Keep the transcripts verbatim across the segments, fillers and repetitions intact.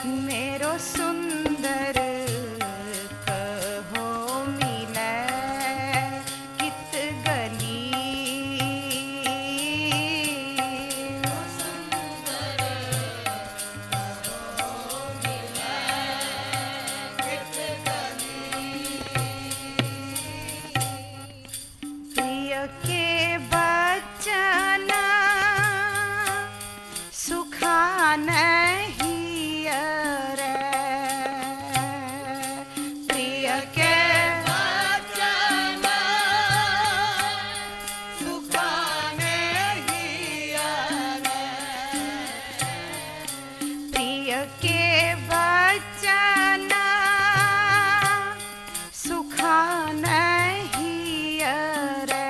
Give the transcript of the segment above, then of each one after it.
मेरो सुंदर कहो मिले कित गली। प्रिय के बचन सुखा नहीं रे, प्रिय के बचन सुखा नहीं रे, प्रिय के बचन सुखा नहीं रे,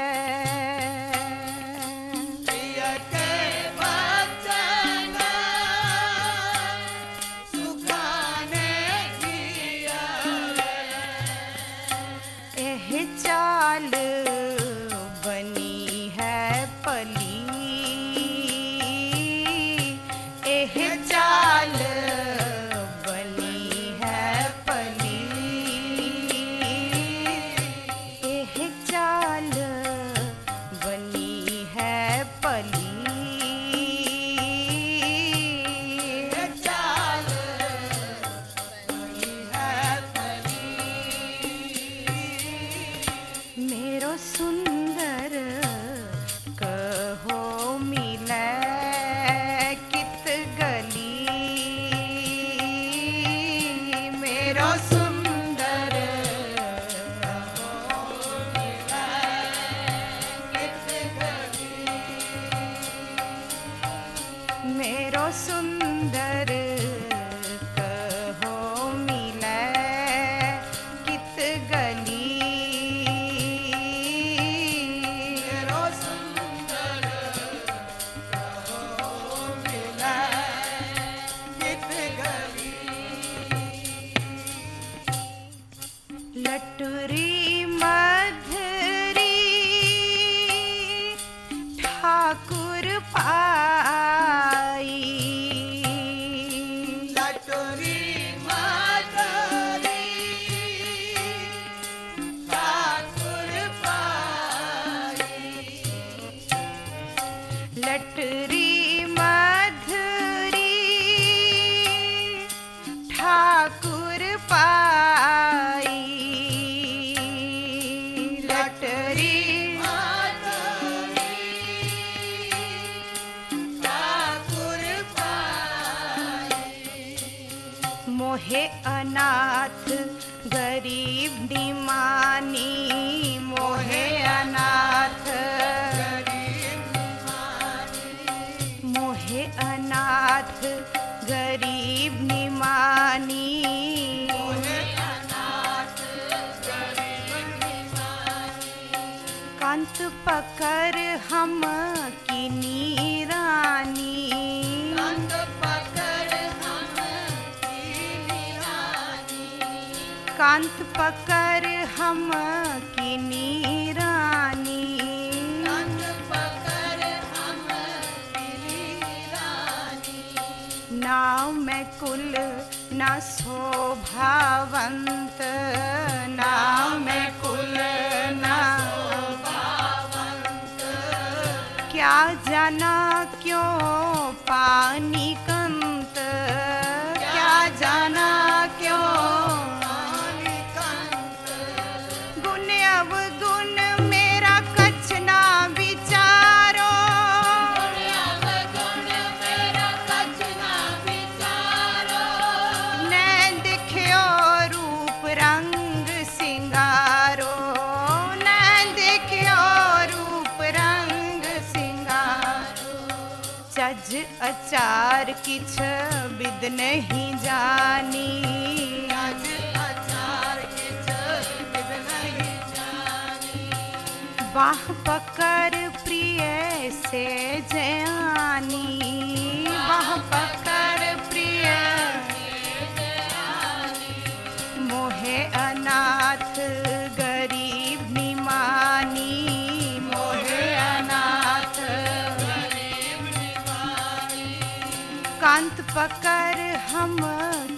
प्रिय के बचन सुखा नहीं रे। एह चाल बनी है पली, एह चाल बनी है पली, एह चाल बनी है पली, एह चाल बनी है पली। मेरो सुंदर कहो मिले कित गली, मेरो सुंदर कहो मिले कित गली, मेरो सुंदर कहो मिले कित गली, मेरो सुंदर कहो मिले कित गली। लटुरी मधुरी ठाकुर पाई, लटुरी मधुरी ठाकुर पाई, लटुरी मधुरी ठाकुर पाई, लटुरी मधुरी ठाकुर पाई। मोहे अनाथ गरीब निमानी, मोहे अनाथ गरीब निमानी, मोहे अनाथ गरीब निमानी, मोहे अनाथ गरीब निमानी। कांत पकर हम किनी रानी, कांत पकर हम किनी रानी, कांत पकर हम किनी रानी, कांत पकर हम किनी रानी। नाव में कुल ना शोभावंत, नाव में कुल ना शोभावंत, क्या जाना क्यों पानी कंत, क्या जाना क्यों पानी कंत। गुण अवगुण मेरा कछ ना विचारो, गुण अवगुण मेरा कछ ना विचारो। नैन दिख्यो रूप रंग सिंगारो, नैन दिख्यो रूप रंग सिंगारो। चज अचार किछ विद नहीं जानी, चज अचार किछ विद नहीं जानी। बाह पकर प्रिय से जयानी, बाह पकर प्रिय से जयानी। मोहे अनाथ गरीब निमानी, मोहे अनाथ गरीब निमानी। कांत पकर हम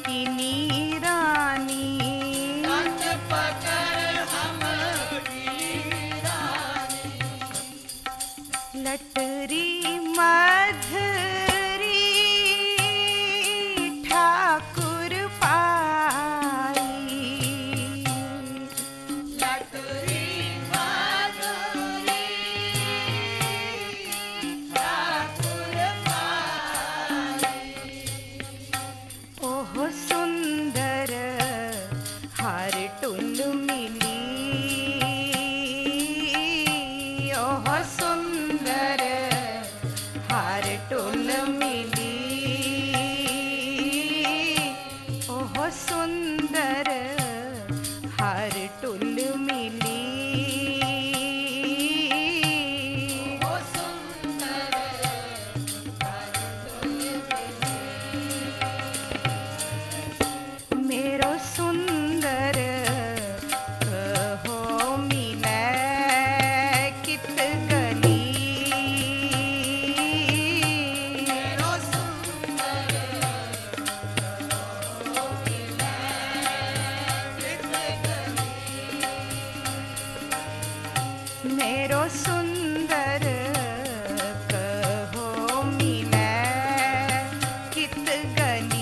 सुंदर हर टुल मिली। मेरो सुंदर कहो मिले कित गली। मेरो सुंदर कहो मिले कित गली। मेरो सुंदर कहो मिले कित गली।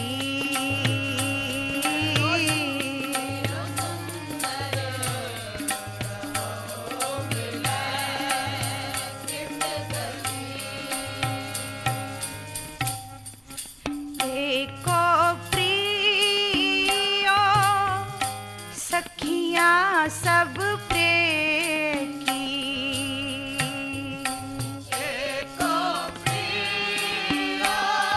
एको प्रियो सखियाँ सब प्रिय की। एको प्रियो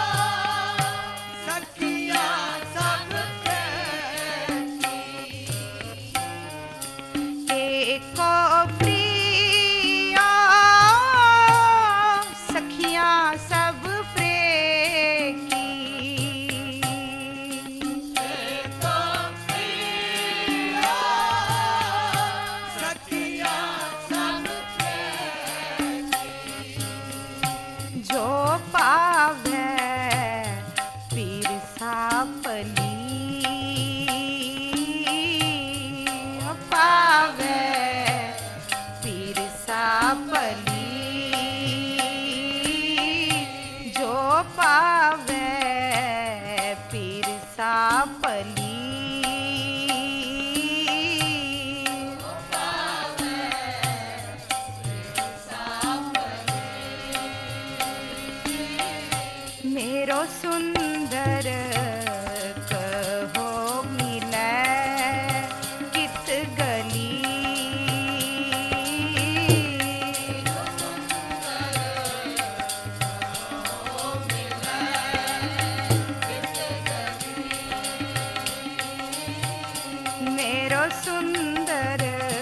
सखियाँ सब प्रिय की। एको प्रियो सखियाँ सब प्रिय की। जो पावे पीर सापली। पावे पीर सापली। जो पावे पीर सापली। मेरो सुंदर कहो मिले कित गली। मेरो सुंदर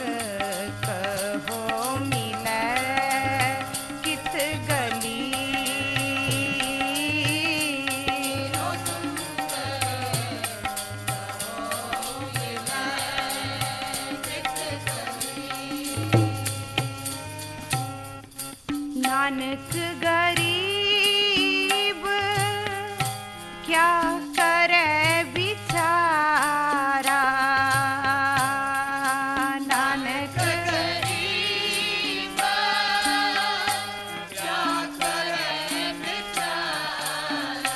कहो मिले कित गली। नानक गरीब क्या करे बिचारा। नानक गरीब क्या करे बिचारा।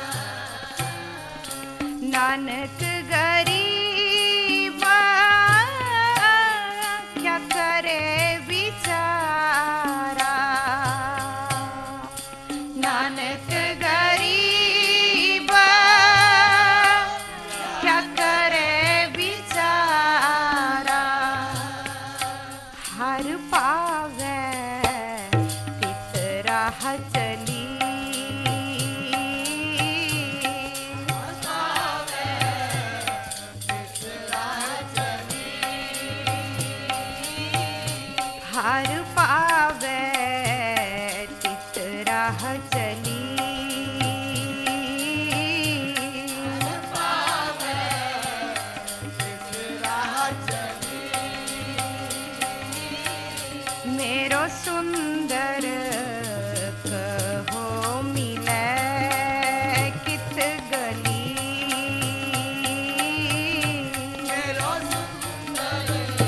नानक गरीब क्या करे बिचारा। नानक गरीब क्या करे बिचारा। हर पावे तित राह चली। हर पावे तित राह चली। मेरो सुंदर कहो मिले कित गली। मेरो सुंदर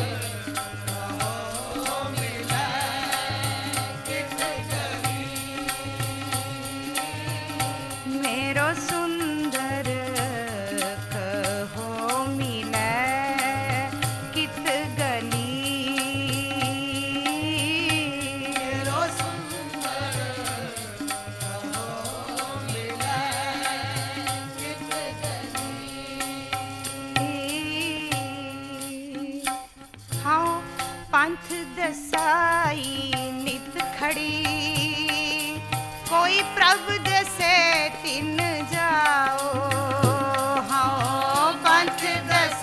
कहो मिले कित गली। मेरो सुंदर कहो मिले कित गली। पंथ दसाई नित खड़ी। कोई प्रभ दसे तिन जाओ। हाँ पंथ दस